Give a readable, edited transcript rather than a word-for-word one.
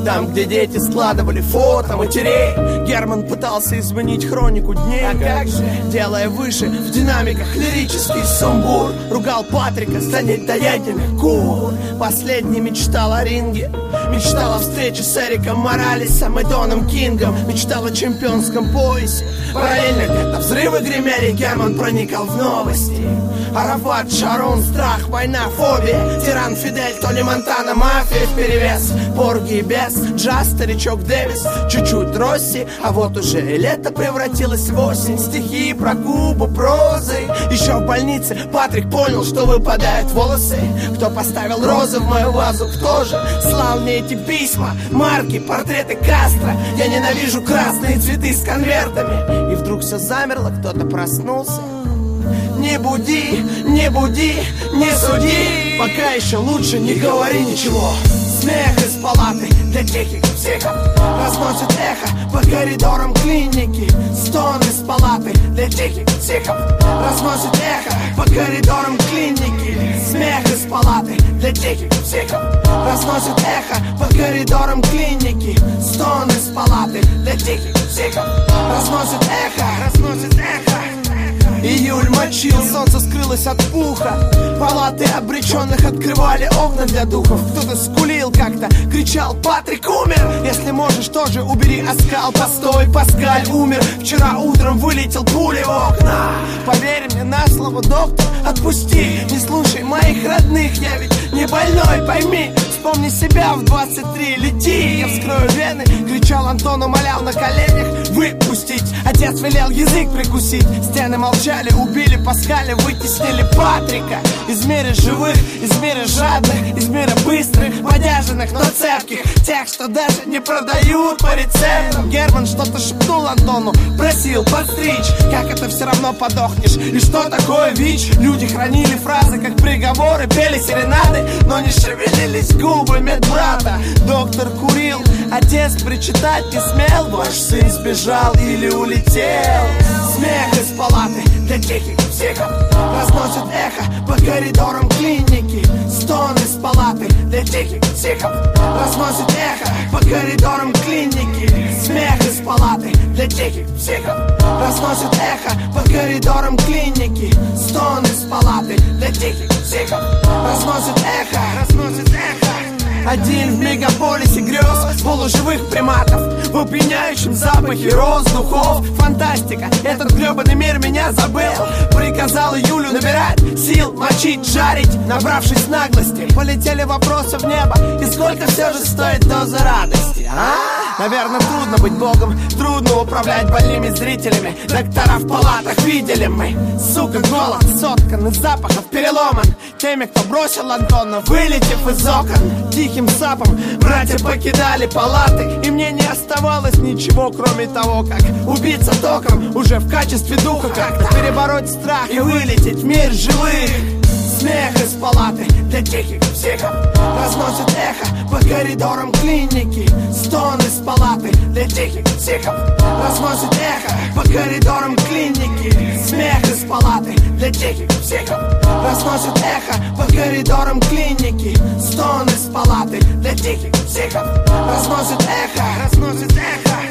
Там, где дети складывали фото матерей, Герман пытался изменить хронику дней. А как же? Делая выше в динамиках лирический сумбур. Ругал Патрика, станет доятельных кур. Последний мечтал о ринге, мечтал о встрече с Эриком Моралесом и Доном Кингом, мечтал о чемпионском поясе. Параллельно где-то взрывы гремели, Герман проникал в новости. Арафат, Шарон, страх, война, фобия, тиран Фидель, Тони Монтана, мафия вперевес, Порги и Бес, джаз, старичок Дэвис, чуть-чуть Росси, а вот уже и лето превратилось в осень. Стихи про Кубу, прозы. Еще в больнице Патрик понял, что выпадают волосы. Кто поставил розы в мою вазу, кто же слал мне эти письма, марки, портреты Кастро. Я ненавижу красные цветы с конвертами. И вдруг все замерло, кто-то проснулся. Не буди, не буди, не суди, пока еще лучше не говори ничего. Смех из палаты для тихих психов разносит эхо по коридорам клиники. Стон из палаты для тихих психов разносит эхо по коридорам клиники. Смех из палаты для тихих психов разносит эхо по коридорам клиники. Стон из палаты для тихих психов разносит эхо. Июль мочил, солнце скрылось от пуха. Палаты обреченных открывали окна для духов. Кто-то скулил как-то, кричал: Патрик умер. Если можешь, тоже убери оскал. Постой, Паскаль умер. Вчера утром вылетел пулей в окна. Поверь мне на слово, доктор, отпусти. Не слушай моих родных, я ведь не больной, пойми. Вспомни себя в 23, лети. Я вскрою вены, кричал Антон, умолял на коленях выпустить. Отец велел язык прикусить. Стены молчали, убили Паскаля, вытеснили Патрика. Из мира живых, из мира жадных, из мира быстрых, подержанных, но цепких, тех, что даже не продают по рецептам. Герман что-то шепнул Антону, просил подстричь. Как это все равно подохнешь? И что такое ВИЧ? Люди хранили фразы, как приговоры, пели серенады, но не шевелились губы медбрата. Доктор курил, отец причитать не смел. Ваш сын сбежал или улетел. Смех из палаты для тихих психов разносит эхо по коридорам клиники. Стон из палаты для тихих психов разносит эхо по коридорам клиники. Смех из палаты для тихих психов разносит эхо по коридорам клиники. Стон из палаты для тихих психов разносит эхо. Один в мегаполисе грез полуживых приматов в опьяняющем запахе роз, духов. Фантастика, этот гребаный мир меня забыл. Приказал Юлю набирать сил, мочить, жарить. Набравшись наглости, полетели вопросы в небо. И сколько все же стоит доза радости, а? Наверное, трудно быть богом, трудно управлять больными зрителями. Доктора в палатах видели мы. Сука, голод соткан из запахов, переломан теми, кто бросил Антона, вылетев из окон. Тихим сапом братья покидали палаты, и мне не оставалось ничего, кроме того, как убиться током уже в качестве духа, как-то перебороть страх и вылететь в мир живых. Смех из палаты для тихих психов разносит эхо по коридорам клиники. Стон из палаты для тихих психов разносит эхо по коридорам клиники. Смех из палаты для тихих психов разносит эхо по коридорам клиники. Стон из палаты для тихих психов разносит эхо.